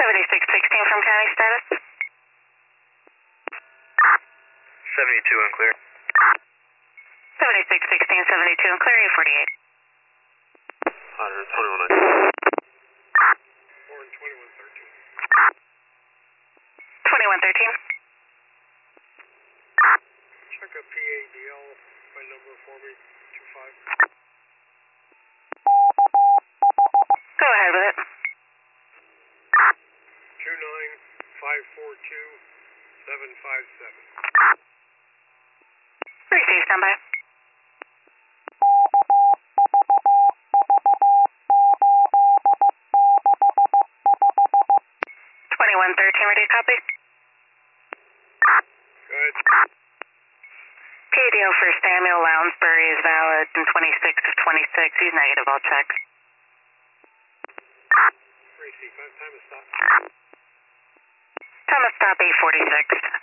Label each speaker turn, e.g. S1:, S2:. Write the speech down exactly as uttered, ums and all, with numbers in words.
S1: seventy-six sixteen from county status.
S2: seventy-two unclear.
S1: seventy-six sixteen, seventy-two unclear, eight forty-eight.
S2: one twenty-one nineteen.
S3: Four and twenty-one thirteen.
S1: twenty-one thirteen.
S3: Check a P A D L by number for me, two five.
S1: Go ahead with it.
S3: two nine five four two seven five seven.
S1: Receive, standby. twenty-one thirteen, ready to copy?
S3: Good.
S1: P A D L for Samuel Lounsbury is valid in twenty-six of twenty-six. He's negative, I'll check.
S3: Receive, time to stop.
S1: Time to stop, eight forty-six.